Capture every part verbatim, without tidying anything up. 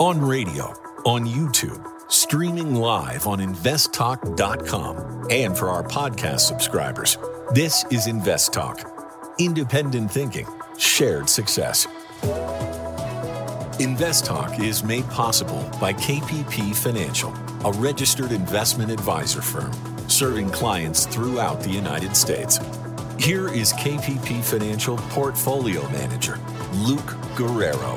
On radio, on YouTube, streaming live on invest talk dot com, and for our podcast subscribers. This is Invest Talk. Independent thinking, shared success. Invest Talk is made possible by K P P Financial, a registered investment advisor firm serving clients throughout the United States. Here is K P P Financial Portfolio Manager, Luke Guerrero.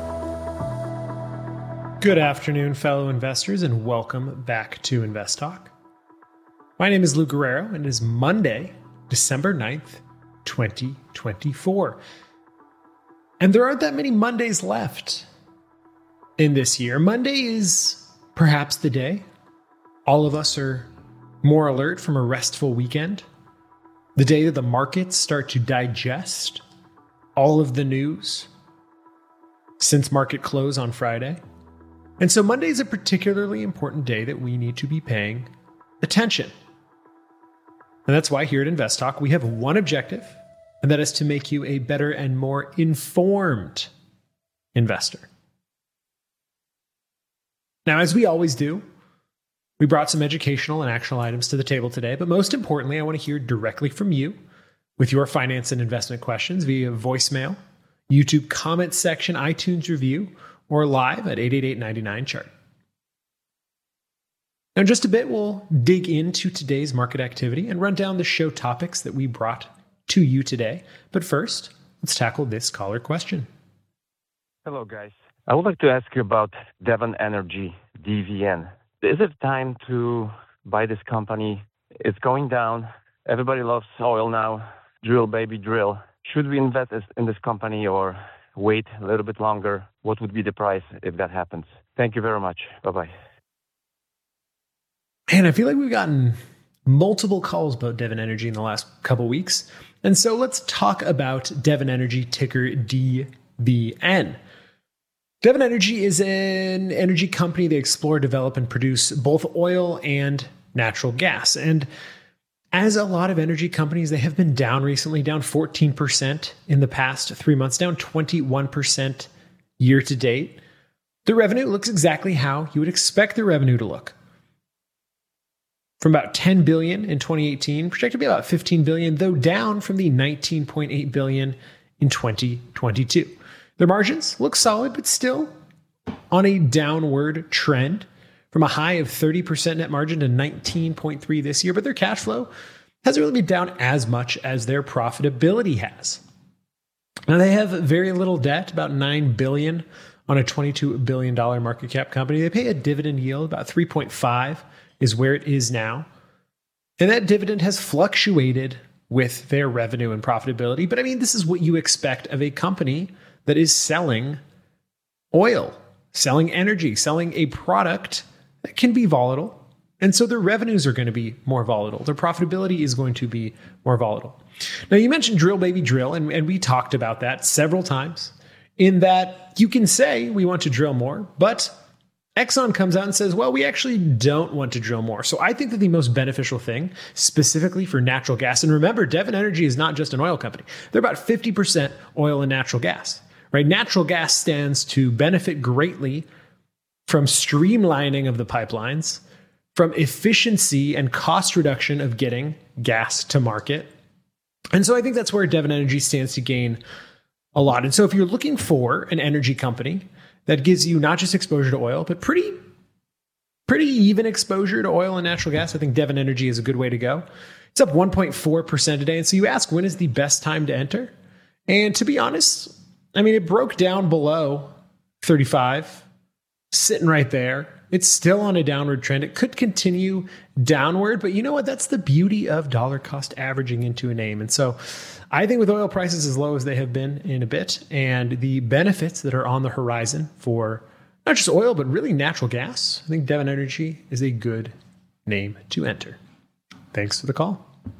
Good afternoon, fellow investors, and welcome back to Invest Talk. My name is Luke Guerrero, and it is Monday, December ninth, twenty twenty-four. And there aren't that many Mondays left in this year. Monday is perhaps the day all of us are more alert from a restful weekend. The day that the markets start to digest all of the news since market close on Friday. And so Monday is a particularly important day that we need to be paying attention. And that's why here at Invest Talk, we have one objective, and that is to make you a better and more informed investor. Now, as we always do, we brought some educational and actionable items to the table today, but most importantly, I want to hear directly from you with your finance and investment questions via voicemail, YouTube comment section, iTunes review, or live at eight eight eight, nine nine, chart. Now, in just a bit, we'll dig into today's market activity and run down the show topics that we brought to you today. But first, let's tackle this caller question. Hello, guys. I would like to ask you about Devon Energy, D V N. Is it time to buy this company? It's going down. Everybody loves oil now. Drill, baby, drill. Should we invest in this company or wait a little bit longer? What would be the price if that happens? Thank you very much. Bye-bye. Man, I feel like we've gotten multiple calls about Devon Energy in the last couple weeks. And so let's talk about Devon Energy, ticker D V N. Devon Energy is an energy company. They explore, develop, and produce both oil and natural gas. And as a lot of energy companies, they have been down recently, down fourteen percent in the past three months, down twenty-one percent year to date. The revenue looks exactly how you would expect the revenue to look. From about ten billion dollars in twenty eighteen, projected to be about fifteen billion dollars, though down from the nineteen point eight billion dollars in twenty twenty-two. Their margins look solid, but still on a downward trend from a high of thirty percent net margin to nineteen point three this year. But their cash flow hasn't really been down as much as their profitability has. Now, they have very little debt, about nine billion dollars on a twenty-two billion dollars market cap company. They pay a dividend yield, about three point five is where it is now. And that dividend has fluctuated with their revenue and profitability. But I mean, this is what you expect of a company that is selling oil, selling energy, selling a product that can be volatile. And so their revenues are going to be more volatile. Their profitability is going to be more volatile. Now, you mentioned drill, baby, drill, and, and we talked about that several times in that you can say we want to drill more, but Exxon comes out and says, well, we actually don't want to drill more. So I think that the most beneficial thing, specifically for natural gas, and remember, Devon Energy is not just an oil company. They're about fifty percent oil and natural gas, right? Natural gas stands to benefit greatly from streamlining of the pipelines, from efficiency and cost reduction of getting gas to market. And so I think that's where Devon Energy stands to gain a lot. And so if you're looking for an energy company that gives you not just exposure to oil, but pretty, pretty even exposure to oil and natural gas, I think Devon Energy is a good way to go. It's up one point four percent today. And so you ask, when is the best time to enter? And to be honest, I mean, it broke down below thirty-five, sitting right there. It's still on a downward trend. It could continue downward, but you know what? That's the beauty of dollar cost averaging into a name. And so I think with oil prices as low as they have been in a bit, and the benefits that are on the horizon for not just oil, but really natural gas, I think Devon Energy is a good name to enter. Thanks for the call.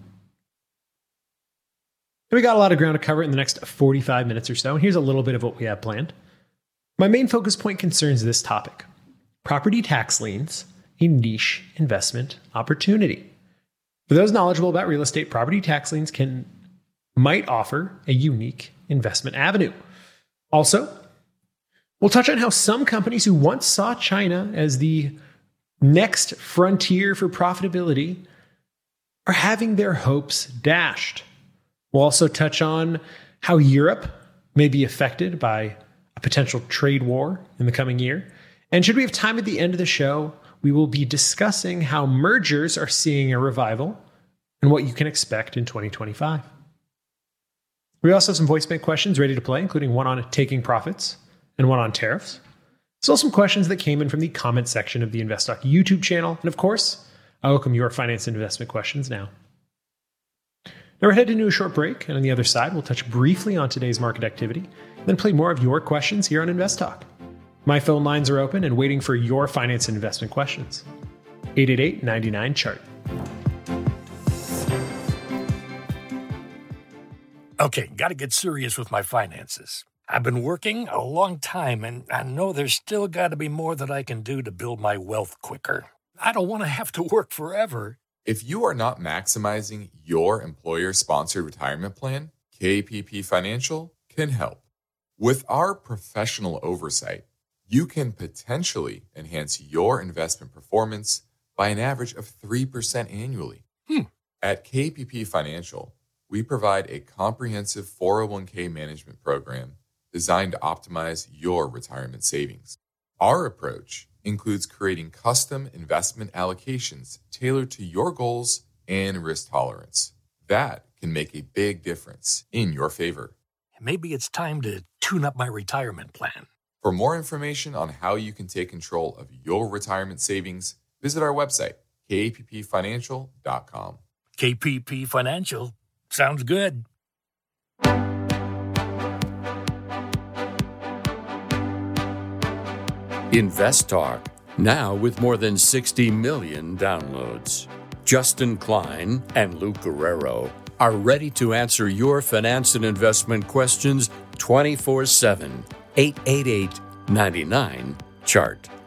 We got a lot of ground to cover in the next forty-five minutes or so, and here's a little bit of what we have planned. My main focus point concerns this topic: property tax liens, a niche investment opportunity. For those knowledgeable about real estate, property tax liens can might offer a unique investment avenue. Also, We'll touch on how some companies who once saw China as the next frontier for profitability are having their hopes dashed. We'll also touch on how Europe may be affected by a potential trade war in the coming year. And should we have time at the end of the show, we will be discussing how mergers are seeing a revival and what you can expect in twenty twenty-five. We also have some voice bank questions ready to play, including one on taking profits and one on tariffs. Still some questions that came in from the comment section of the InvestTalk YouTube channel. And of course, I welcome your finance and investment questions now. Now we're headed into a short break, and on the other side, we'll touch briefly on today's market activity, then play more of your questions here on InvestTalk. My phone lines are open and waiting for your finance and investment questions. eight eight eight, nine nine, C H A R T. Okay, got to get serious with my finances. I've been working a long time, and I know there's still got to be more that I can do to build my wealth quicker. I don't want to have to work forever. If you are not maximizing your employer-sponsored retirement plan, K P P Financial can help. With our professional oversight, you can potentially enhance your investment performance by an average of three percent annually. Hmm. At K P P Financial, we provide a comprehensive four oh one k management program designed to optimize your retirement savings. Our approach includes creating custom investment allocations tailored to your goals and risk tolerance. That can make a big difference in your favor. Maybe it's time to tune up my retirement plan. For more information on how you can take control of your retirement savings, visit our website, k p p financial dot com. K P P Financial. Sounds good. InvestTalk, now with more than sixty million downloads. Justin Klein and Luke Guerrero are ready to answer your finance and investment questions twenty-four seven. eight eight eight, nine nine, C H A R T.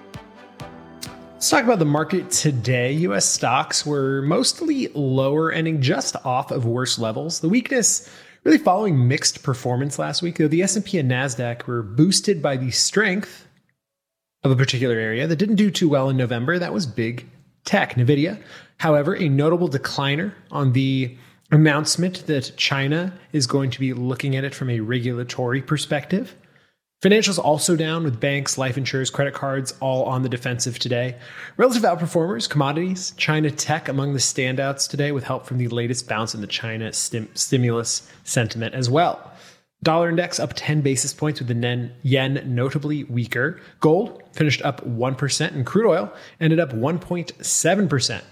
Let's talk about the market today. U S stocks were mostly lower, ending just off of worse levels. The weakness really following mixed performance last week, though the S and P and NASDAQ were boosted by the strength of a particular area that didn't do too well in November. That was big tech, NVIDIA. However, a notable decliner on the announcement that China is going to be looking at it from a regulatory perspective. Financials also down, with banks, life insurers, credit cards all on the defensive today. Relative outperformers, commodities, China tech among the standouts today, with help from the latest bounce in the China stim- stimulus sentiment as well. Dollar index up ten basis points, with the yen, yen notably weaker. Gold finished up one percent, and crude oil ended up one point seven percent.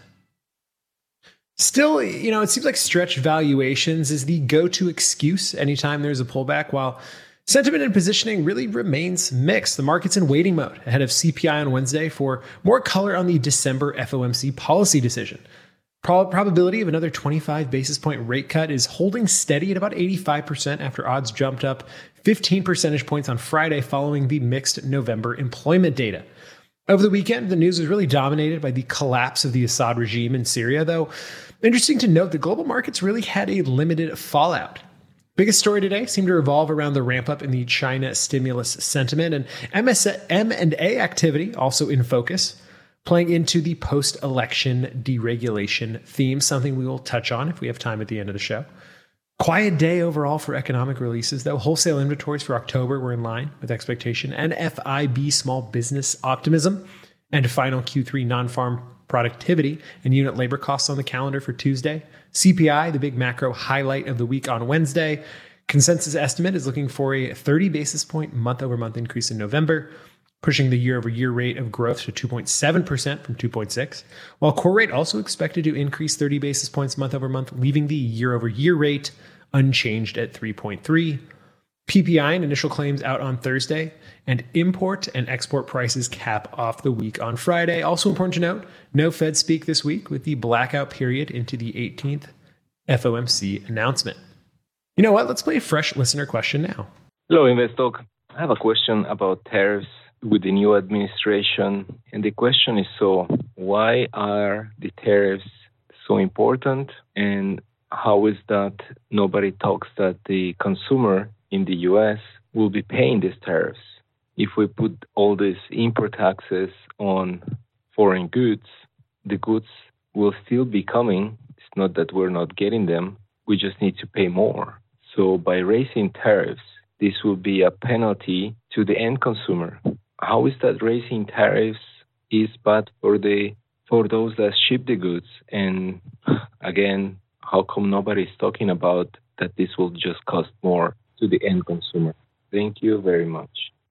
Still, you know, it seems like stretched valuations is the go-to excuse anytime there's a pullback, while sentiment and positioning really remains mixed. The market's in waiting mode ahead of C P I on Wednesday for more color on the December F O M C policy decision. Pro- probability of another twenty-five basis point rate cut is holding steady at about eighty-five percent after odds jumped up fifteen percentage points on Friday following the mixed November employment data. Over the weekend, the news was really dominated by the collapse of the Assad regime in Syria, though interesting to note that global markets really had a limited fallout. Biggest story today seemed to revolve around the ramp up in the China stimulus sentiment, and M and A activity also in focus, playing into the post-election deregulation theme, something we will touch on if we have time at the end of the show. Quiet day overall for economic releases, though. Wholesale inventories for October were in line with expectation, and F I B small business optimism, and final Q three non-farm productivity and unit labor costs on the calendar for Tuesday. C P I, the big macro highlight of the week on Wednesday. Consensus estimate is looking for a thirty basis point month-over-month increase in November, pushing the year-over-year rate of growth to two point seven percent from two point six, while core rate also expected to increase thirty basis points month-over-month, leaving the year-over-year rate unchanged at three point three. P P I and initial claims out on Thursday, and import and export prices cap off the week on Friday. Also important to note, no Fed speak this week with the blackout period into the eighteenth F O M C announcement. You know what? Let's play a fresh listener question now. Hello, InvestTalk. I have a question about tariffs with the new administration. And the question is, so why are the tariffs so important? And how is that nobody talks that the consumer in the U S will be paying these tariffs? if we put all these import taxes on foreign goods, the goods will still be coming. It's not that we're not getting them. We just need to pay more. So by raising tariffs, this will be a penalty to the end consumer. How is that raising tariffs is bad for the for those that ship the goods? And again, how come nobody's talking about that this will just cost more to the end consumer? Thank you very much.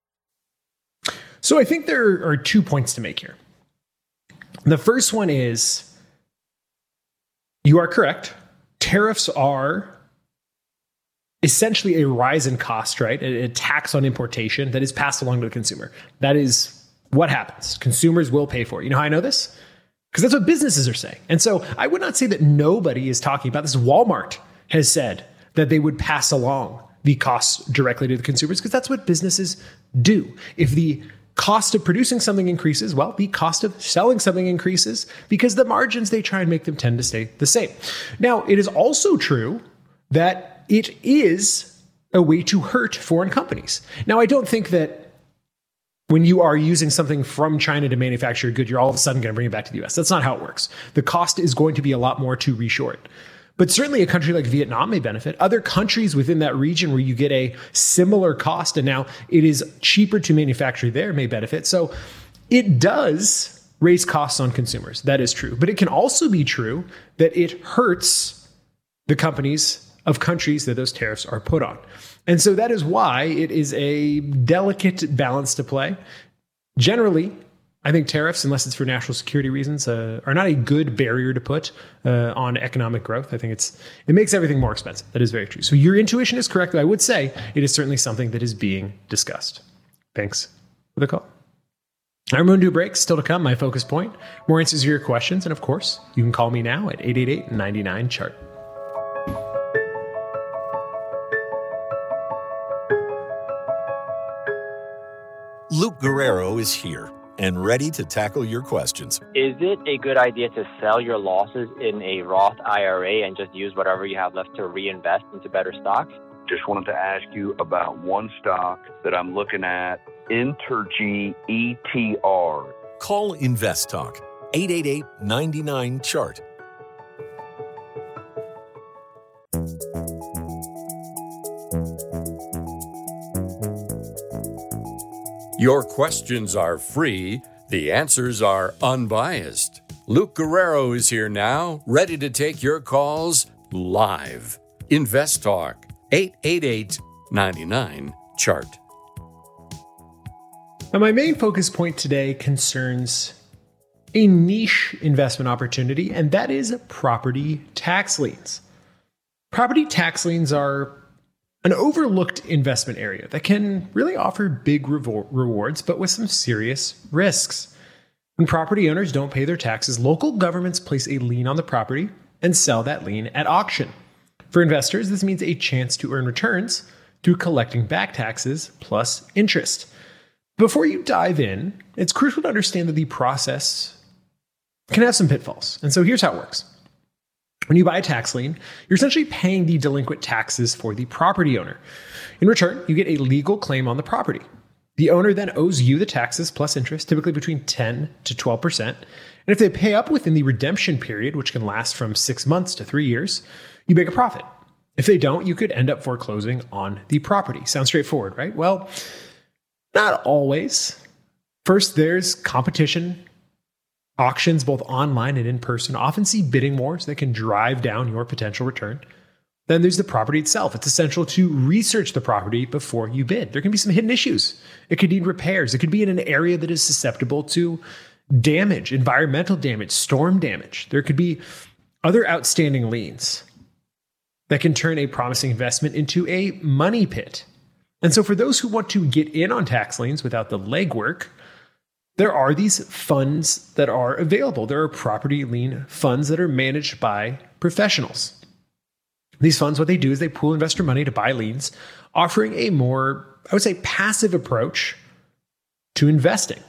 So I think there are two points to make here. The first one is, you are correct. Tariffs are essentially a rise in cost, right? A, a tax on importation that is passed along to the consumer. That is what happens. Consumers will pay for it. You know how I know this? Because that's what businesses are saying. And so I would not say that nobody is talking about this. Walmart has said that they would pass along the costs directly to the consumers because that's what businesses do. If the cost of producing something increases, well, the cost of selling something increases because the margins they try and make them tend to stay the same. Now, it is also true that it is a way to hurt foreign companies. Now, I don't think that when you are using something from China to manufacture a good, you're all of a sudden going to bring it back to the U S. That's not how it works. The cost is going to be a lot more to reshore it. But certainly a country like Vietnam may benefit. Other countries within that region where you get a similar cost and now it is cheaper to manufacture there may benefit. So it does raise costs on consumers. That is true. But it can also be true that it hurts the companies of countries that those tariffs are put on. And so that is why it is a delicate balance to play. Generally, I think tariffs, unless it's for national security reasons, uh, are not a good barrier to put uh, on economic growth. I think it's it makes everything more expensive. That is very true. So your intuition is correct. I would say it is certainly something that is being discussed. Thanks for the call. I'm going to do a break. Still to come, my focus point. More answers to your questions. And of course, you can call me now at eight eight eight, nine nine, chart. Luke Guerrero is here and ready to tackle your questions. Is it a good idea to sell your losses in a Roth I R A and just use whatever you have left to reinvest into better stocks? Just wanted to ask you about one stock that I'm looking at, Entergy E T R. Call Invest Talk, eight eight eight, nine nine, chart. Your questions are free. The answers are unbiased. Luke Guerrero is here now, ready to take your calls live. Invest Talk, eight eight eight, nine nine, chart. Now, my main focus point today concerns a niche investment opportunity, and that is property tax liens. Property tax liens are an overlooked investment area that can really offer big revo- rewards, but with some serious risks. When property owners don't pay their taxes, local governments place a lien on the property and sell that lien at auction. For investors, this means a chance to earn returns through collecting back taxes plus interest. Before you dive in, it's crucial to understand that the process can have some pitfalls. And so here's how it works. When you buy a tax lien, you're essentially paying the delinquent taxes for the property owner. In return, you get a legal claim on the property. The owner then owes you the taxes plus interest, typically between ten to twelve percent. And if they pay up within the redemption period, which can last from six months to three years, you make a profit. If they don't, you could end up foreclosing on the property. Sounds straightforward, right? Well, not always. First, there's competition. Auctions, both online and in person, often see bidding wars that can drive down your potential return. Then there's the property itself. It's essential to research the property before you bid. There can be some hidden issues. It could need repairs. It could be in an area that is susceptible to damage, environmental damage, storm damage. There could be other outstanding liens that can turn a promising investment into a money pit. And so for those who want to get in on tax liens without the legwork, there are these funds that are available. There are property lien funds that are managed by professionals. These funds, what they do is they pool investor money to buy liens, offering a more, I would say, passive approach to investing.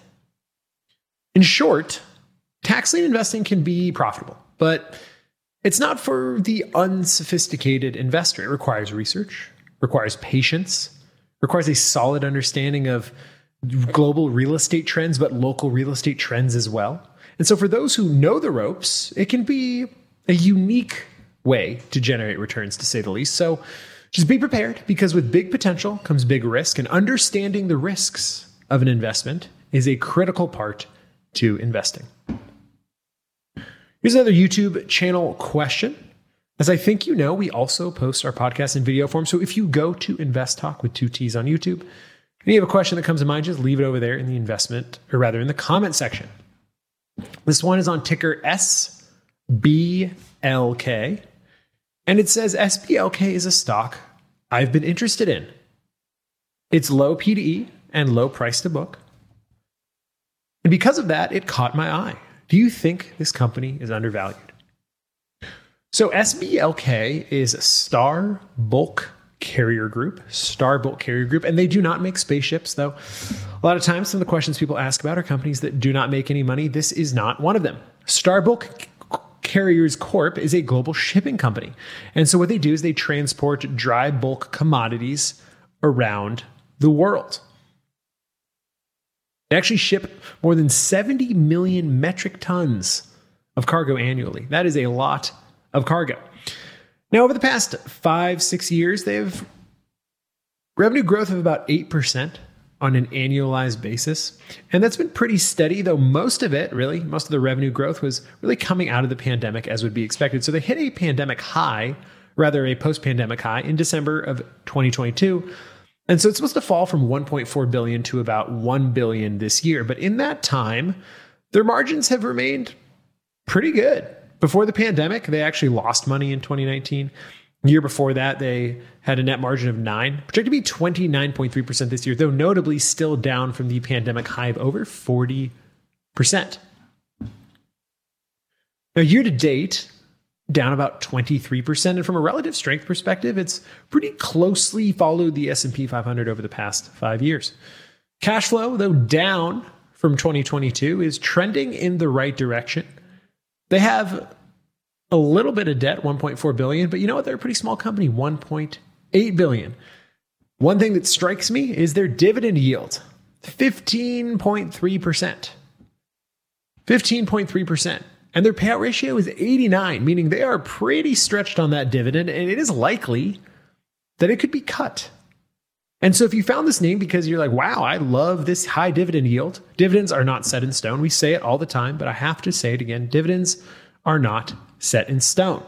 In short, tax lien investing can be profitable, but it's not for the unsophisticated investor. It requires research, requires patience, requires a solid understanding of global real estate trends, but local real estate trends as well. And so for those who know the ropes, it can be a unique way to generate returns, to say the least. So just be prepared, because with big potential comes big risk, and understanding the risks of an investment is a critical part to investing. Here's another YouTube channel question. As I think you know, we also post our podcast in video form. So if you go to Invest Talk with two T's on YouTube, and you have a question that comes to mind, just leave it over there in the investment, or rather in the comment section. This one is on ticker S B L K. And it says S B L K is a stock I've been interested in. It's low P to E and low price to book. And because of that, it caught my eye. Do you think this company is undervalued? So S B L K is Star Bulk Carrier Group, Star Bulk Carrier Group, and they do not make spaceships, though. A lot of times, some of the questions people ask about are companies that do not make any money. This is not one of them. Star Bulk Carriers Corp is a global shipping company. And so what they do is they transport dry bulk commodities around the world. They actually ship more than seventy million metric tons of cargo annually. That is a lot of cargo. Now, over the past five, six years, they have revenue growth of about eight percent on an annualized basis. And that's been pretty steady, though most of it, really, most of the revenue growth was really coming out of the pandemic, as would be expected. So they hit a pandemic high, rather a post-pandemic high, in December of twenty twenty-two. And so it's supposed to fall from one point four billion dollars to about one billion dollars this year. But in that time, their margins have remained pretty good. Before the pandemic, they actually lost money in twenty nineteen. The year before that, they had a net margin of nine, projected to be twenty-nine point three percent this year, though notably still down from the pandemic high of over forty percent. Now, year to date, down about twenty-three percent. And from a relative strength perspective, it's pretty closely followed the S and P five hundred over the past five years. Cash flow, though down from twenty twenty-two, is trending in the right direction. They have a little bit of debt, one point four billion dollars, but you know what? They're a pretty small company, one point eight billion dollars. One thing that strikes me is their dividend yield, fifteen point three percent. fifteen point three percent. And their payout ratio is eighty-nine, meaning they are pretty stretched on that dividend, and it is likely that it could be cut. And so if you found this name because you're like, wow, I love this high dividend yield. Dividends are not set in stone. We say it all the time, but I have to say it again. Dividends are not set in stone.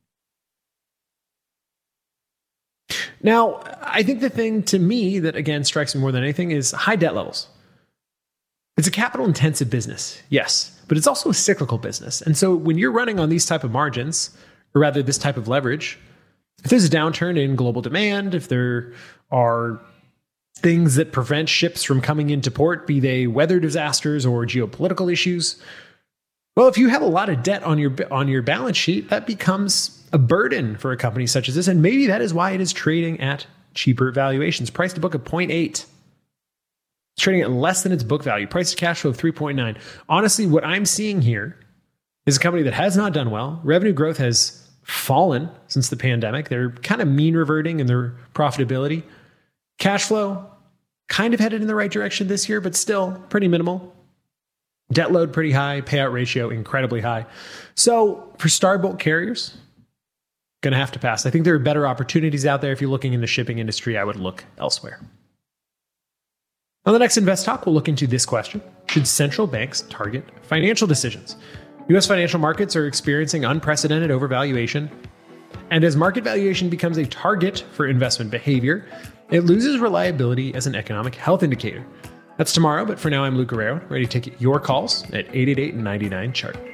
Now, I think the thing to me that, again, strikes me more than anything is high debt levels. It's a capital-intensive business, yes, but it's also a cyclical business. And so when you're running on these type of margins, or rather this type of leverage, if there's a downturn in global demand, if there are things that prevent ships from coming into port, be they weather disasters or geopolitical issues, well, if you have a lot of debt on your on your balance sheet, that becomes a burden for a company such as this. And maybe that is why it is trading at cheaper valuations. Price to book of zero point eight. It's trading at less than its book value. Price to cash flow of three point nine. Honestly, what I'm seeing here is a company that has not done well. Revenue growth has fallen since the pandemic. They're kind of mean reverting in their profitability. Cash flow kind of headed in the right direction this year, but still pretty minimal. Debt load pretty high. Payout ratio incredibly high. So for Star Bulk Carriers, going to have to pass. I think there are better opportunities out there. If you're looking in the shipping industry, I would look elsewhere. On the next Invest Talk, we'll look into this question. Should central banks target financial decisions? U S financial markets are experiencing unprecedented overvaluation. And as market valuation becomes a target for investment behavior, it loses reliability as an economic health indicator. That's tomorrow, but for now, I'm Luke Guerrero, ready to take your calls at eight eight eight, nine nine, C H A R T.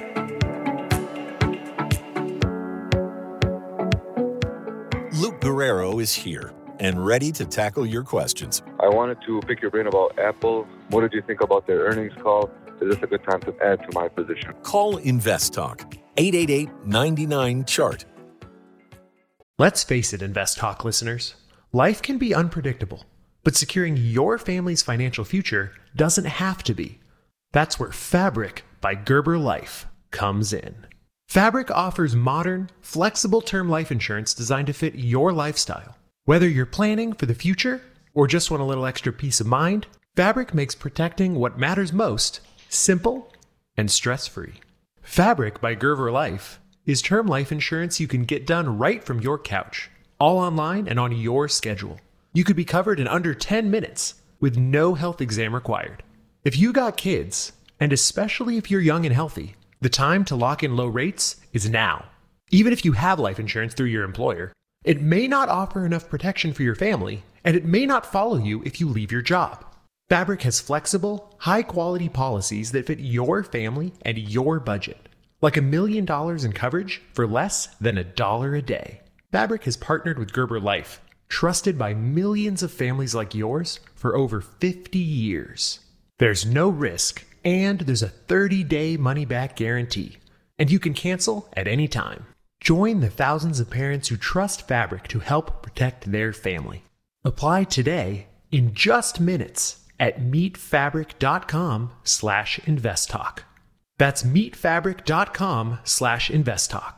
Luke Guerrero is here and ready to tackle your questions. I wanted to pick your brain about Apple. What did you think about their earnings call? Is this a good time to add to my position? Call Invest Talk, eight eight eight, nine nine, C H A R T. Let's face it, Invest Talk listeners. Life can be unpredictable, but securing your family's financial future doesn't have to be. That's where Fabric by Gerber Life comes in. Fabric offers modern, flexible term life insurance designed to fit your lifestyle. Whether you're planning for the future or just want a little extra peace of mind, Fabric makes protecting what matters most simple and stress-free. Fabric by Gerber Life is term life insurance you can get done right from your couch, all online and on your schedule. You could be covered in under ten minutes with no health exam required. If you got kids, and especially if you're young and healthy, the time to lock in low rates is now. Even if you have life insurance through your employer, it may not offer enough protection for your family, and it may not follow you if you leave your job. Fabric has flexible, high-quality policies that fit your family and your budget, like a million dollars in coverage for less than a dollar a day. Fabric has partnered with Gerber Life, trusted by millions of families like yours for over fifty years. There's no risk, and there's a thirty-day money-back guarantee, and you can cancel at any time. Join the thousands of parents who trust Fabric to help protect their family. Apply today in just minutes at meetfabric.com slash investtalk. That's meetfabric.com slash investtalk.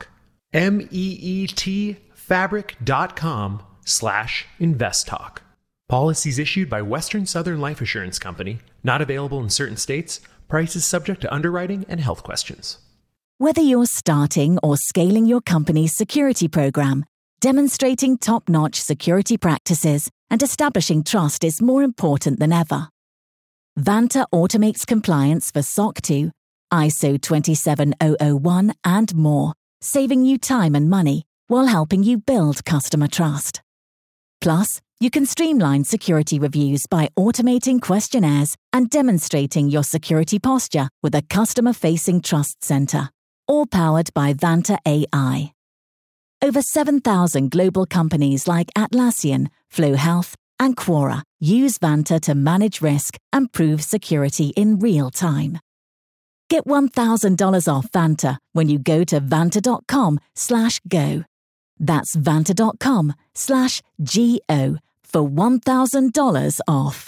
M-E-E-T fabric.com slash investtalk. Policies issued by Western Southern Life Assurance Company. Not available in certain states. Prices subject to underwriting and health questions. Whether you're starting or scaling your company's security program, demonstrating top-notch security practices and establishing trust is more important than ever. Vanta automates compliance for S O C two, I S O twenty-seven thousand one, and more, saving you time and money while helping you build customer trust. Plus, you can streamline security reviews by automating questionnaires and demonstrating your security posture with a customer-facing Trust Center, all powered by Vanta A I. Over seven thousand global companies like Atlassian, Flow Health, and Quora use Vanta to manage risk and prove security in real time. Get one thousand dollars off Vanta when you go to vanta.com slash go. That's vanta.com slash G-O for one thousand dollars off.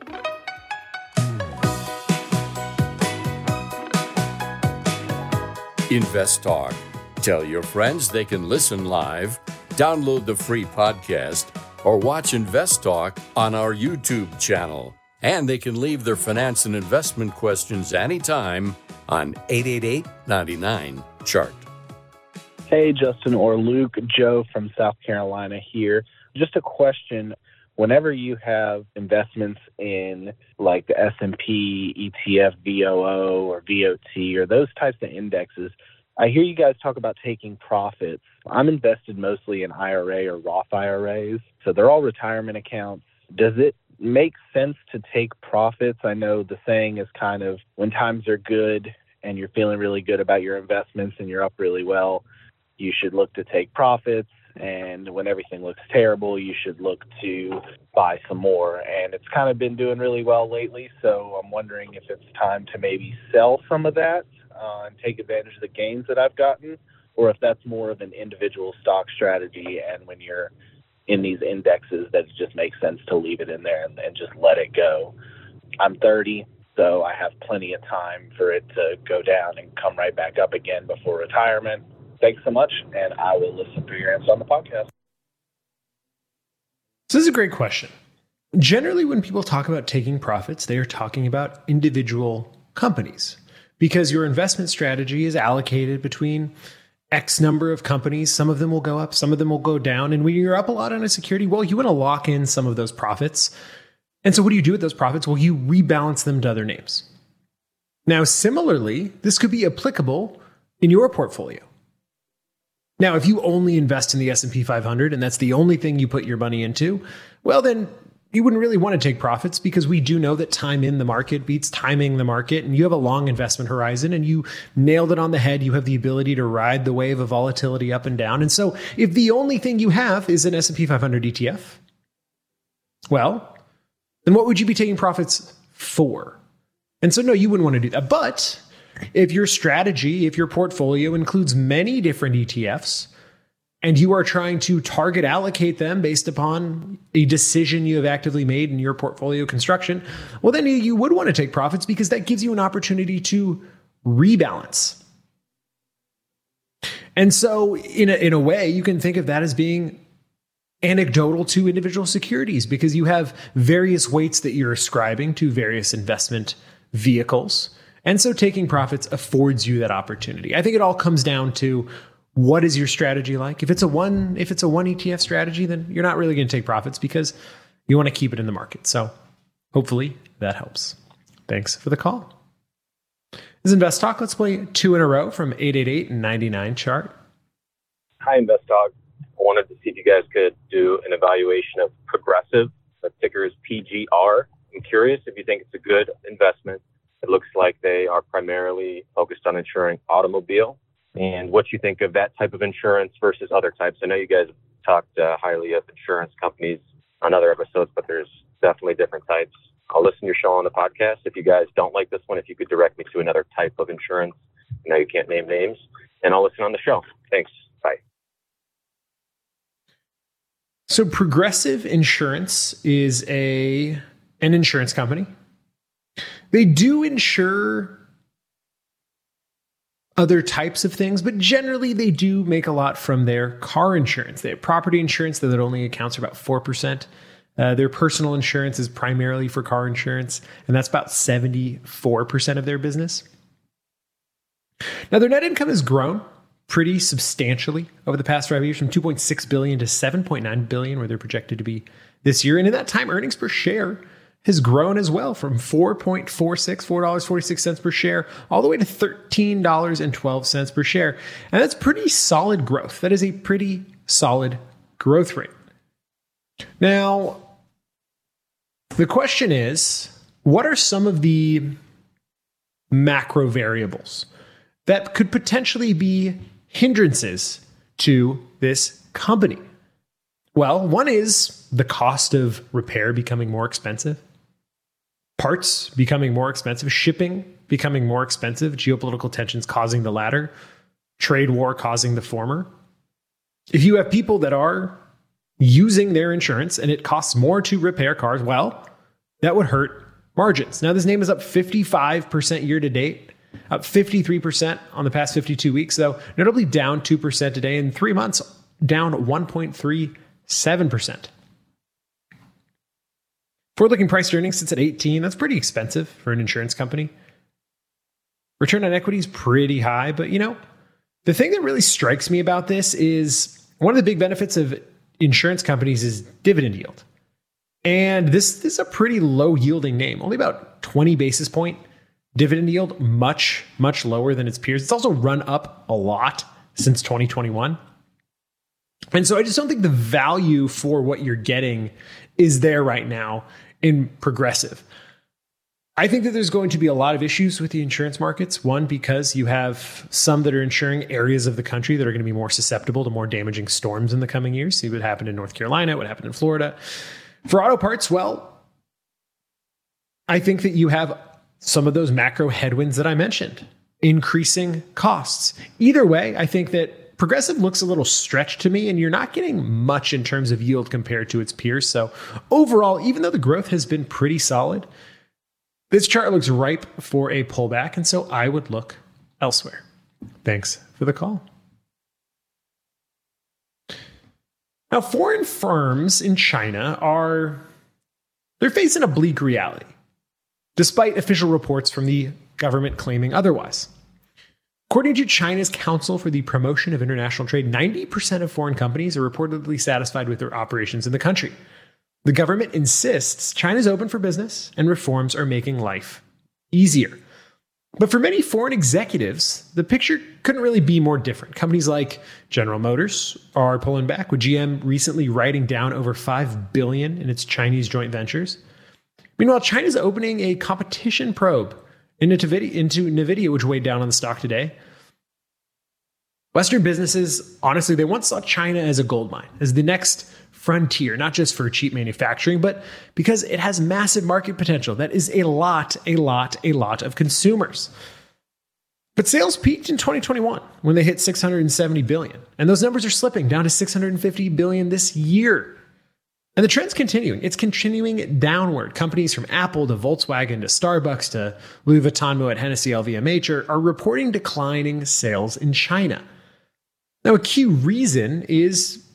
Invest Talk. Tell your friends they can listen live, download the free podcast, or watch Invest Talk on our YouTube channel. And they can leave their finance and investment questions anytime on eight eight eight, nine nine, C H A R T. Hey, Justin or Luke, Joe from South Carolina here. Just a question. Whenever you have investments in like the S and P, E T F, V O O, or V O T, or those types of indexes, I hear you guys talk about taking profits. I'm invested mostly in I R A or Roth I R As, so they're all retirement accounts. Does it make sense to take profits? I know the saying is kind of when times are good and you're feeling really good about your investments and you're up really well, you should look to take profits. And when everything looks terrible, you should look to buy some more. And it's kind of been doing really well lately, so I'm wondering if it's time to maybe sell some of that uh, and take advantage of the gains that I've gotten, or if that's more of an individual stock strategy, and when you're in these indexes that it just makes sense to leave it in there and, and just let it go. I'm thirty, so I have plenty of time for it to go down and come right back up again before retirement. Thanks so much, and I will listen for your answer on the podcast. So this is a great question. Generally, when people talk about taking profits, they are talking about individual companies because your investment strategy is allocated between X number of companies. Some of them will go up, some of them will go down. And when you're up a lot on a security, well, you want to lock in some of those profits. And so what do you do with those profits? Well, you rebalance them to other names. Now, similarly, this could be applicable in your portfolio. Now, if you only invest in the S and P five hundred and that's the only thing you put your money into, well, then you wouldn't really want to take profits because we do know that time in the market beats timing the market, and you have a long investment horizon and you nailed it on the head. You have the ability to ride the wave of volatility up and down. And so if the only thing you have is an S and P five hundred E T F, well, then what would you be taking profits for? And so no, you wouldn't want to do that. But if your strategy, if your portfolio includes many different E T Fs, and you are trying to target allocate them based upon a decision you have actively made in your portfolio construction, well, then you would want to take profits because that gives you an opportunity to rebalance. And so in a, in a way, you can think of that as being anecdotal to individual securities because you have various weights that you're ascribing to various investment vehicles. And so taking profits affords you that opportunity. I think it all comes down to what is your strategy like? If it's a one, if it's a one E T F strategy, then you're not really going to take profits because you want to keep it in the market. So hopefully that helps. Thanks for the call. This is Invest Talk. Let's play two in a row from eight eight eight and ninety-nine chart. Hi, Invest Talk. I wanted to see if you guys could do an evaluation of Progressive. The ticker is P G R. I'm curious if you think it's a good investment. It looks like they are primarily focused on insuring automobile, and what you think of that type of insurance versus other types. I know you guys have talked uh, highly of insurance companies on other episodes, but there's definitely different types. I'll listen to your show on the podcast. If you guys don't like this one, if you could direct me to another type of insurance. I know you can't name names, and I'll listen on the show. Thanks. Bye. So Progressive Insurance is a an insurance company. They do insure other types of things, but generally they do make a lot from their car insurance. They have property insurance that only accounts for about four percent. Uh, their personal insurance is primarily for car insurance, and that's about seventy-four percent of their business. Now, their net income has grown pretty substantially over the past five years, from two point six billion dollars to seven point nine billion dollars, where they're projected to be this year. And in that time, earnings per share has grown as well, from four point four six, four dollars and forty-six cents per share, all the way to thirteen dollars and twelve cents per share. And that's pretty solid growth. That is a pretty solid growth rate. Now, the question is, what are some of the macro variables that could potentially be hindrances to this company? Well, one is the cost of repair becoming more expensive, parts becoming more expensive, shipping becoming more expensive, geopolitical tensions causing the latter, trade war causing the former. If you have people that are using their insurance and it costs more to repair cars, well, that would hurt margins. Now, this name is up fifty-five percent year to date, up fifty-three percent on the past fifty-two weeks, though notably down two percent today. In three months, down one point three seven percent. Forward-looking price to earnings sits at eighteen. That's pretty expensive for an insurance company. Return on equity is pretty high, but you know, the thing that really strikes me about this is one of the big benefits of insurance companies is dividend yield. And this, this is a pretty low yielding name, only about twenty basis point dividend yield, much, much lower than its peers. It's also run up a lot since twenty twenty-one. And so I just don't think the value for what you're getting is there right now in Progressive. I think that there's going to be a lot of issues with the insurance markets. One, because you have some that are insuring areas of the country that are going to be more susceptible to more damaging storms in the coming years. See what happened in North Carolina, what happened in Florida. For auto parts, well, I think that you have some of those macro headwinds that I mentioned, increasing costs. Either way, I think that Progressive looks a little stretched to me, and you're not getting much in terms of yield compared to its peers. So overall, even though the growth has been pretty solid, this chart looks ripe for a pullback, and so I would look elsewhere. Thanks for the call. Now, foreign firms in China are, they're facing a bleak reality, despite official reports from the government claiming otherwise. According to China's Council for the Promotion of International Trade, ninety percent of foreign companies are reportedly satisfied with their operations in the country. The government insists China's open for business and reforms are making life easier. But for many foreign executives, the picture couldn't really be more different. Companies like General Motors are pulling back, with G M recently writing down over five billion dollars in its Chinese joint ventures. Meanwhile, China's opening a competition probe into NVIDIA, which weighed down on the stock today. Western businesses, honestly, they once saw China as a gold mine, as the next frontier, not just for cheap manufacturing, but because it has massive market potential. That is a lot, a lot, a lot of consumers. But sales peaked in twenty twenty-one when they hit six hundred seventy billion dollars. And those numbers are slipping down to six hundred fifty billion dollars this year. And the trend's continuing. It's continuing downward. Companies from Apple to Volkswagen to Starbucks to Louis Vuitton, Moet Hennessy, L V M H are, are reporting declining sales in China. Now, a key reason is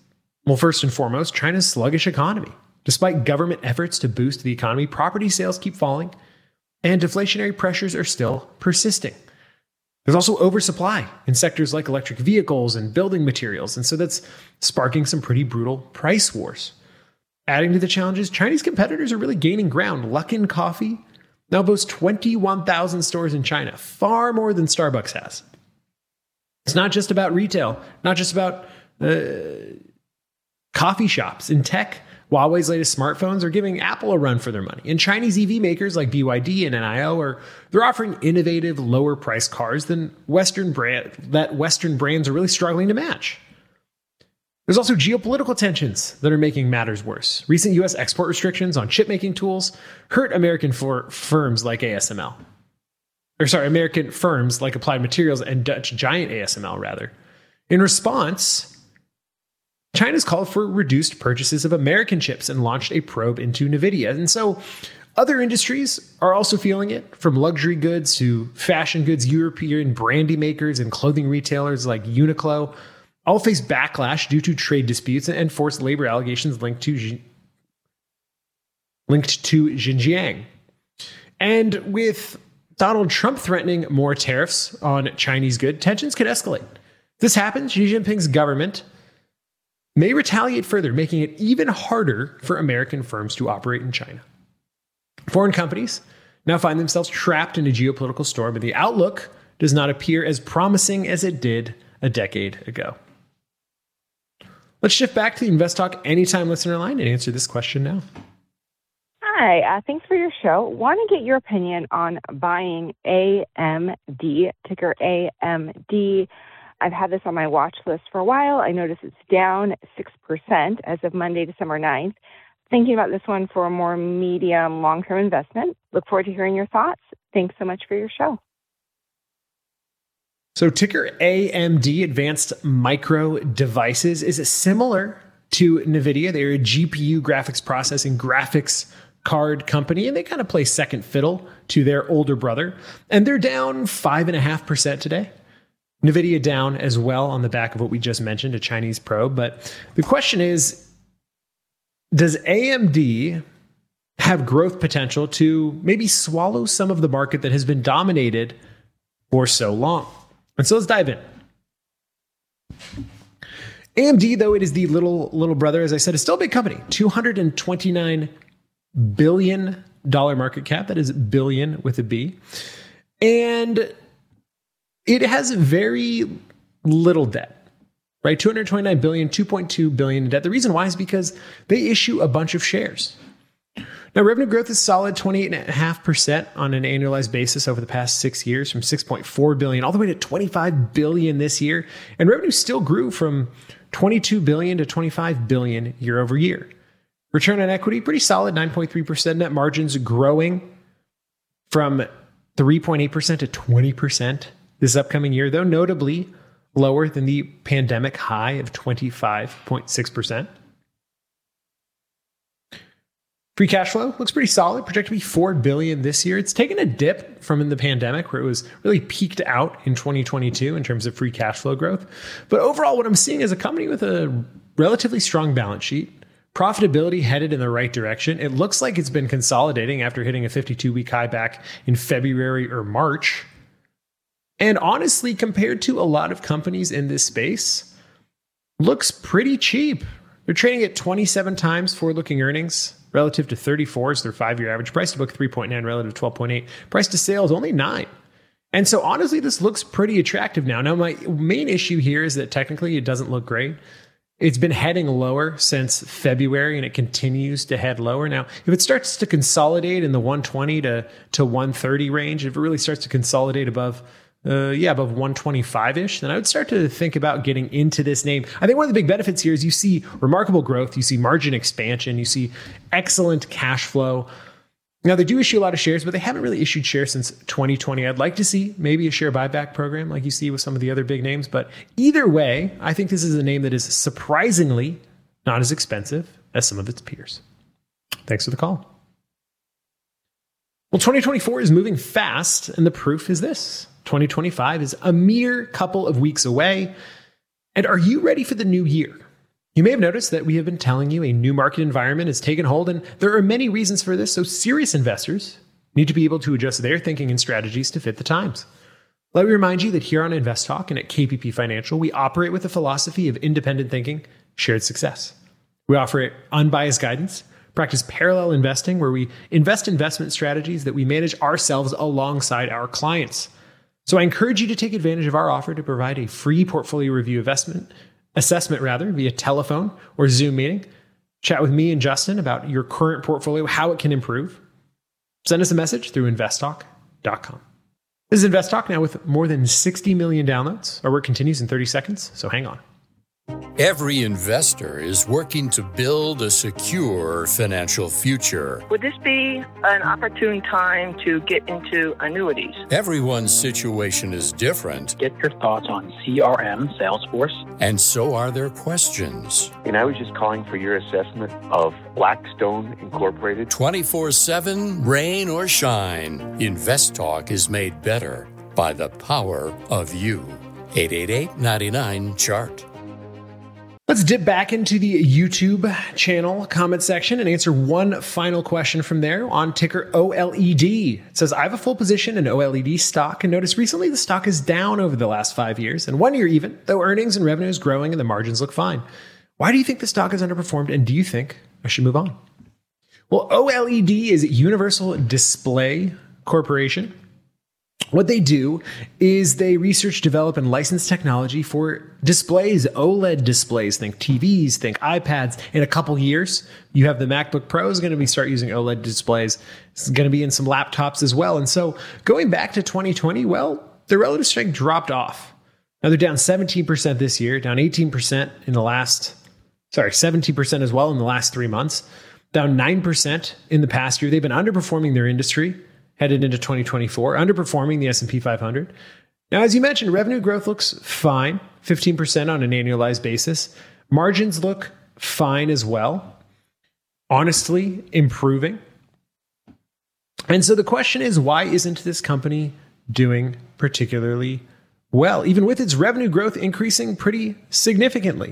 Well, first and foremost, China's sluggish economy. Despite government efforts to boost the economy, property sales keep falling, and deflationary pressures are still persisting. There's also oversupply in sectors like electric vehicles and building materials, and so that's sparking some pretty brutal price wars. Adding to the challenges, Chinese competitors are really gaining ground. Luckin Coffee now boasts twenty-one thousand stores in China, far more than Starbucks has. It's not just about retail, not just about uh, coffee shops. In tech, Huawei's latest smartphones are giving Apple a run for their money. And Chinese E V makers like B Y D and N I O are they're offering innovative, lower-priced cars than Western brand that Western brands are really struggling to match. There's also geopolitical tensions that are making matters worse. Recent U S export restrictions on chip-making tools hurt American for, firms like A S M L. Or sorry, American firms like Applied Materials and Dutch giant A S M L, rather. In response, China's called for reduced purchases of American chips and launched a probe into NVIDIA. And so other industries are also feeling it, from luxury goods to fashion goods. European brandy makers and clothing retailers like Uniqlo all face backlash due to trade disputes and forced labor allegations linked to, linked to Xinjiang. And with Donald Trump threatening more tariffs on Chinese goods, tensions could escalate. If this happens, Xi Jinping's government may retaliate further, making it even harder for American firms to operate in China. Foreign companies now find themselves trapped in a geopolitical storm, and the outlook does not appear as promising as it did a decade ago. Let's shift back to the Invest Talk Anytime listener line and answer this question now. Hi, uh, thanks for your show. Want to get your opinion on buying A M D, ticker A M D. I've had this on my watch list for a while. I notice it's down six percent as of Monday, December ninth. Thinking about this one for a more medium, long-term investment. Look forward to hearing your thoughts. Thanks so much for your show. So ticker A M D, Advanced Micro Devices, is similar to NVIDIA. They're a G P U graphics processing graphics card company, and they kind of play second fiddle to their older brother. And they're down five point five percent today. NVIDIA down as well on the back of what we just mentioned, a Chinese probe. But the question is, does A M D have growth potential to maybe swallow some of the market that has been dominated for so long? And so let's dive in. A M D, though it is the little little brother, as I said, is still a big company. two hundred twenty-nine billion dollars market cap. That is billion with a B. And it has very little debt, right? two hundred twenty-nine billion dollars, two point two billion dollars in debt. The reason why is because they issue a bunch of shares. Now, revenue growth is solid, twenty-eight point five percent on an annualized basis over the past six years, from six point four billion dollars all the way to twenty-five billion dollars this year. And revenue still grew from twenty-two billion dollars to twenty-five billion dollars year over year. Return on equity, pretty solid, nine point three percent. Net margins growing from three point eight percent to twenty percent this upcoming year, though notably lower than the pandemic high of twenty-five point six percent. Free cash flow looks pretty solid, projected to be four billion dollars this year. It's taken a dip from in the pandemic, where it was really peaked out in twenty twenty-two in terms of free cash flow growth. But overall, what I'm seeing is a company with a relatively strong balance sheet, profitability headed in the right direction. It looks like it's been consolidating after hitting a fifty-two week high back in February or March. And honestly, compared to a lot of companies in this space, looks pretty cheap. They're trading at twenty-seven times forward-looking earnings relative to thirty-four is their five-year average. Price to book three point nine relative to twelve point eight. Price to sales only nine. And so honestly, this looks pretty attractive now. Now, my main issue here is that technically it doesn't look great. It's been heading lower since February, and it continues to head lower. Now, if it starts to consolidate in the one twenty to, to one thirty range, if it really starts to consolidate above Uh, yeah, above one twenty-five-ish, then I would start to think about getting into this name. I think one of the big benefits here is you see remarkable growth, you see margin expansion, you see excellent cash flow. Now, they do issue a lot of shares, but they haven't really issued shares since twenty twenty. I'd like to see maybe a share buyback program like you see with some of the other big names. But either way, I think this is a name that is surprisingly not as expensive as some of its peers. Thanks for the call. Well, twenty twenty-four is moving fast, and the proof is this. twenty twenty-five is a mere couple of weeks away. And are you ready for the new year? You may have noticed that we have been telling you a new market environment has taken hold, and there are many reasons for this, so serious investors need to be able to adjust their thinking and strategies to fit the times. Let me remind you that here on Invest Talk and at K P P Financial, we operate with a philosophy of independent thinking, shared success. We offer unbiased guidance, practice parallel investing, where we invest investment strategies that we manage ourselves alongside our clients. So I encourage you to take advantage of our offer to provide a free portfolio review investment assessment rather via telephone or Zoom meeting. Chat with me and Justin about your current portfolio, how it can improve. Send us a message through invest talk dot com. This is Invest Talk now with more than sixty million downloads. Our work continues in thirty seconds, so hang on. Every investor is working to build a secure financial future. Would this be an opportune time to get into annuities? Everyone's situation is different. Get your thoughts on C R M, Salesforce. And so are their questions. And I was just calling for your assessment of Blackstone Incorporated. twenty-four seven, rain or shine, Invest Talk is made better by the power of you. eight eight eight, nine nine, C H A R T. Let's dip back into the YouTube channel comment section and answer one final question from there on ticker O L E D. It says, I have a full position in O L E D stock and noticed recently the stock is down over the last five years and one year even, though earnings and revenue is growing and the margins look fine. Why do you think the stock has underperformed and do you think I should move on? Well, O L E D is Universal Display Corporation. What they do is they research, develop, and license technology for displays, OLED displays, think T Vs, think iPads. In a couple years, you have the MacBook Pro is going to be start using OLED displays. It's going to be in some laptops as well. And so going back to twenty twenty, well, the relative strength dropped off. Now they're down seventeen percent this year, down eighteen percent in the last, sorry, seventeen percent as well in the last three months, down nine percent in the past year. They've been underperforming their industry headed into twenty twenty-four, underperforming the S and P five hundred. Now, as you mentioned, revenue growth looks fine, fifteen percent on an annualized basis. Margins look fine as well, honestly improving. And so the question is, why isn't this company doing particularly well, even with its revenue growth increasing pretty significantly?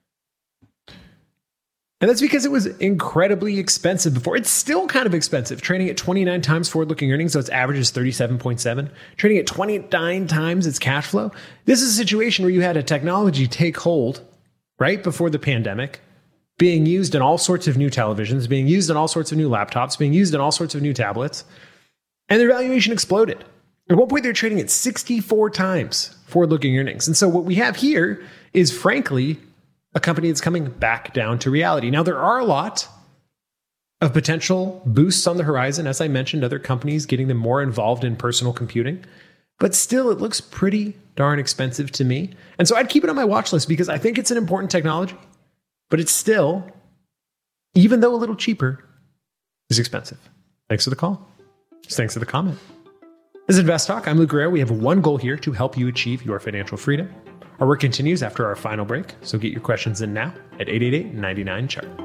And that's because it was incredibly expensive before. It's still kind of expensive, trading at twenty-nine times forward-looking earnings, so its average is thirty-seven point seven. Trading at twenty-nine times its cash flow. This is a situation where you had a technology take hold right before the pandemic, being used in all sorts of new televisions, being used in all sorts of new laptops, being used in all sorts of new tablets, and their valuation exploded. At one point, they're trading at sixty-four times forward-looking earnings. And so what we have here is, frankly, a company that's coming back down to reality. Now, there are a lot of potential boosts on the horizon. As I mentioned, other companies getting them more involved in personal computing. But still, it looks pretty darn expensive to me. And so I'd keep it on my watch list because I think it's an important technology. But it's still, even though a little cheaper, is expensive. Thanks for the call. Just thanks for the comment. This is Invest Talk. I'm Luke Guerrero. We have one goal here, to help you achieve your financial freedom. Our work continues after our final break, so get your questions in now at eight eight eight, nine nine, C H A R T.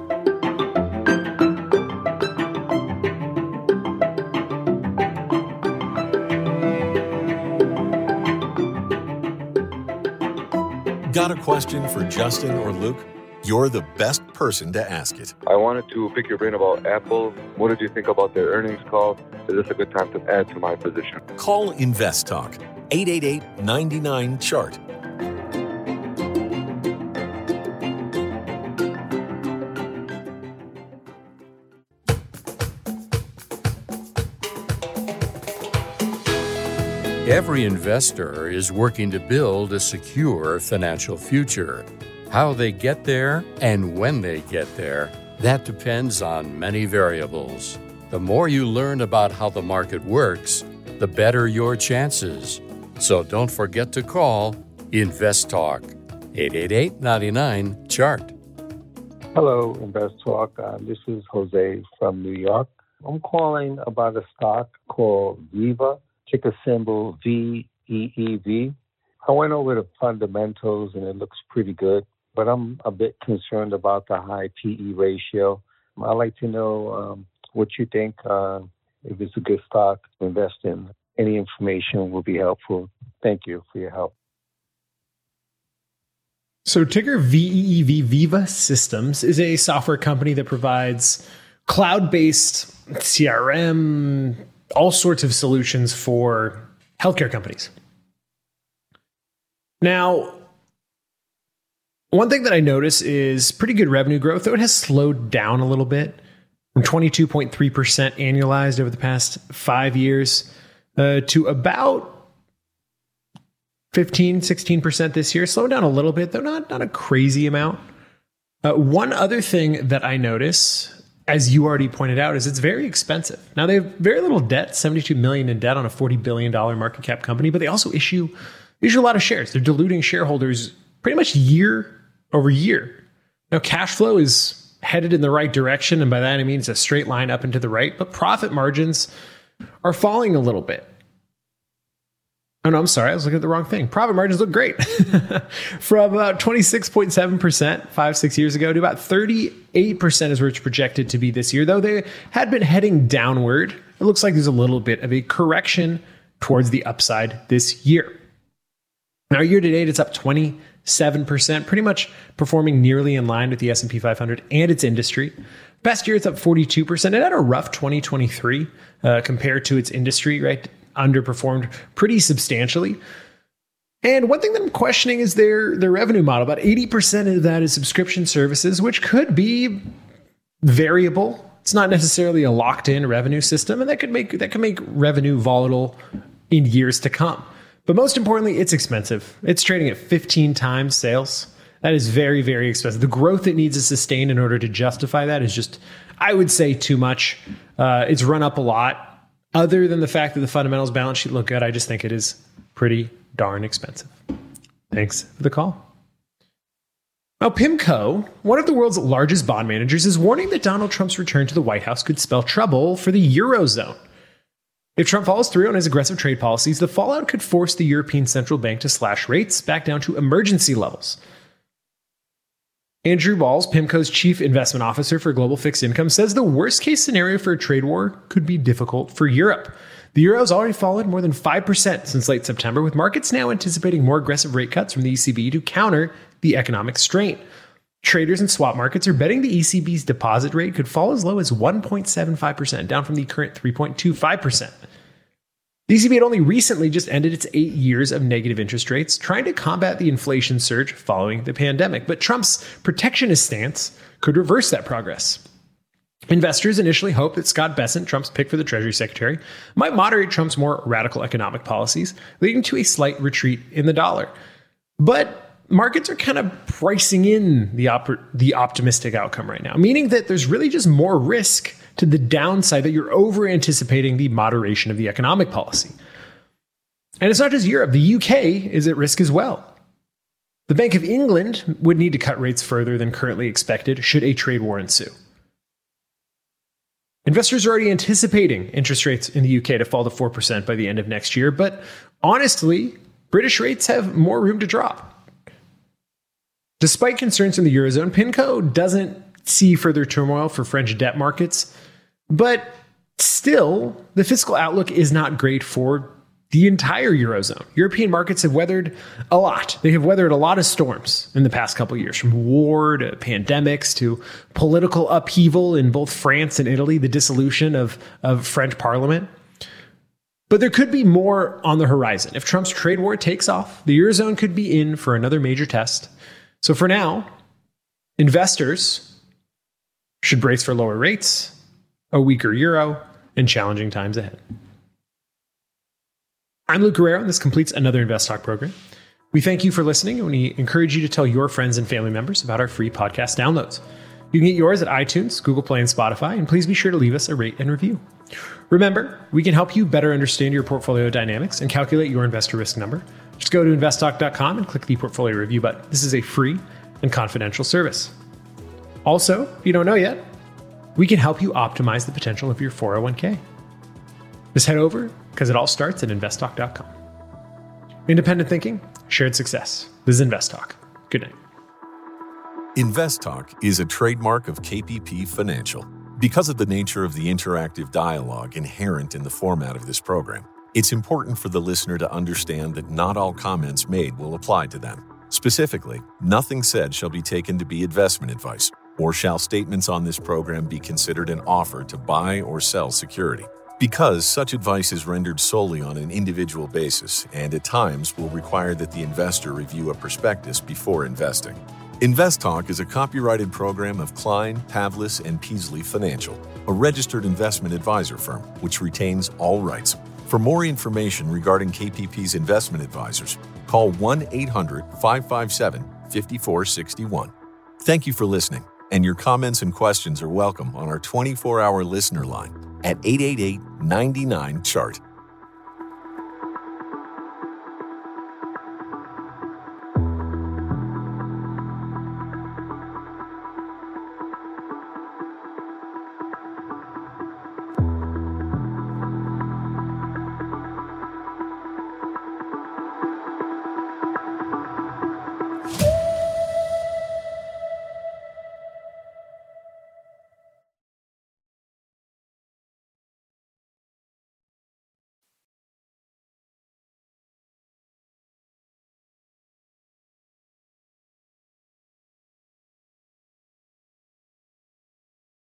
Got a question for Justin or Luke? You're the best person to ask it. I wanted to pick your brain about Apple. What did you think about their earnings call? Is this a good time to add to my position? Call Invest Talk, eight eight eight, nine nine, C H A R T. Every investor is working to build a secure financial future. How they get there and when they get there, that depends on many variables. The more you learn about how the market works, the better your chances. So don't forget to call Invest Talk, eight eight eight, nine nine, C H A R T. Hello, Invest Talk. Uh, this is Jose from New York. I'm calling about a stock called Veeva, ticker symbol V E E V. I went over the fundamentals and it looks pretty good, but I'm a bit concerned about the high P E ratio. I'd like to know um, what you think, uh, if it's a good stock to invest in. Any information will be helpful. Thank you for your help. So ticker V E E V, Veeva Systems, is a software company that provides cloud-based C R M, all sorts of solutions for healthcare companies. Now, one thing that I notice is pretty good revenue growth, though it has slowed down a little bit from twenty-two point three percent annualized over the past five years uh, to about fifteen, sixteen percent this year. Slowing down a little bit, though not, not a crazy amount. Uh, one other thing that I notice, as you already pointed out, is it's very expensive. Now, they have very little debt, seventy-two million dollars in debt on a forty billion dollars market cap company, but they also issue, issue a lot of shares. They're diluting shareholders pretty much year over year. Now, cash flow is headed in the right direction, and by that I mean it's a straight line up and to the right, but profit margins are falling a little bit. Oh, no, I'm sorry. I was looking at the wrong thing. Profit margins look great. From about twenty-six point seven percent five, six years ago to about thirty-eight percent is where it's projected to be this year, though they had been heading downward. It looks like there's a little bit of a correction towards the upside this year. Now, year to date, it's up twenty-seven percent, pretty much performing nearly in line with the S and P five hundred and its industry. Past year, it's up forty-two percent. It had a rough twenty twenty-three uh, compared to its industry, right? Underperformed pretty substantially. And one thing that I'm questioning is their, their revenue model. About eighty percent of that is subscription services, which could be variable. It's not necessarily a locked-in revenue system, and that could make that could make revenue volatile in years to come. But most importantly, it's expensive. It's trading at fifteen times sales. That is very, very expensive. The growth it needs to sustain in order to justify that is just, I would say, too much. Uh, it's run up a lot. Other than the fact that the fundamentals balance sheet look good, I just think it is pretty darn expensive. Thanks for the call. Now, PIMCO, one of the world's largest bond managers, is warning that Donald Trump's return to the White House could spell trouble for the Eurozone. If Trump follows through on his aggressive trade policies, the fallout could force the European Central Bank to slash rates back down to emergency levels. Andrew Balls, PIMCO's chief investment officer for global fixed income, says the worst case scenario for a trade war could be difficult for Europe. The euro has already fallen more than five percent since late September, with markets now anticipating more aggressive rate cuts from the E C B to counter the economic strain. Traders in swap markets are betting the E C B's deposit rate could fall as low as one point seven five percent, down from the current three point two five percent. The E C B had only recently just ended its eight years of negative interest rates, trying to combat the inflation surge following the pandemic. But Trump's protectionist stance could reverse that progress. Investors initially hoped that Scott Bessent, Trump's pick for the Treasury Secretary, might moderate Trump's more radical economic policies, leading to a slight retreat in the dollar. But markets are kind of pricing in the, op- the optimistic outcome right now, meaning that there's really just more risk to the downside, that you're over anticipating the moderation of the economic policy. And it's not just Europe. The U K is at risk as well. The Bank of England would need to cut rates further than currently expected should a trade war ensue. Investors are already anticipating interest rates in the U K to fall to four percent by the end of next year, but honestly, British rates have more room to drop. Despite concerns in the Eurozone, PIMCO doesn't see further turmoil for French debt markets, but still, the fiscal outlook is not great for the entire Eurozone. European markets have weathered a lot. They have weathered a lot of storms in the past couple of years, from war to pandemics to political upheaval in both France and Italy, the dissolution of, of French parliament. But there could be more on the horizon. If Trump's trade war takes off, the Eurozone could be in for another major test. So for now, investors should brace for lower rates, a weaker euro, and challenging times ahead. I'm Luke Guerrero, and this completes another Invest Talk program. We thank you for listening, and we encourage you to tell your friends and family members about our free podcast downloads. You can get yours at iTunes, Google Play, and Spotify, and please be sure to leave us a rate and review. Remember, we can help you better understand your portfolio dynamics and calculate your investor risk number. Just go to invest talk dot com and click the portfolio review button. This is a free and confidential service. Also, if you don't know yet, we can help you optimize the potential of your four oh one k. Just head over, because it all starts at invest talk dot com. Independent thinking, shared success. This is Invest Talk. Good night. Invest Talk is a trademark of K P P Financial. Because of the nature of the interactive dialogue inherent in the format of this program, it's important for the listener to understand that not all comments made will apply to them. Specifically, nothing said shall be taken to be investment advice, or shall statements on this program be considered an offer to buy or sell security, because such advice is rendered solely on an individual basis and at times will require that the investor review a prospectus before investing. InvestTalk is a copyrighted program of Klein, Pavlis, and Peasley Financial, a registered investment advisor firm which retains all rights. For more information regarding K P P's investment advisors, call one eight hundred, five five seven, five four six one. Thank you for listening, and your comments and questions are welcome on our twenty-four hour listener line at eight eight eight, nine nine, C H A R T.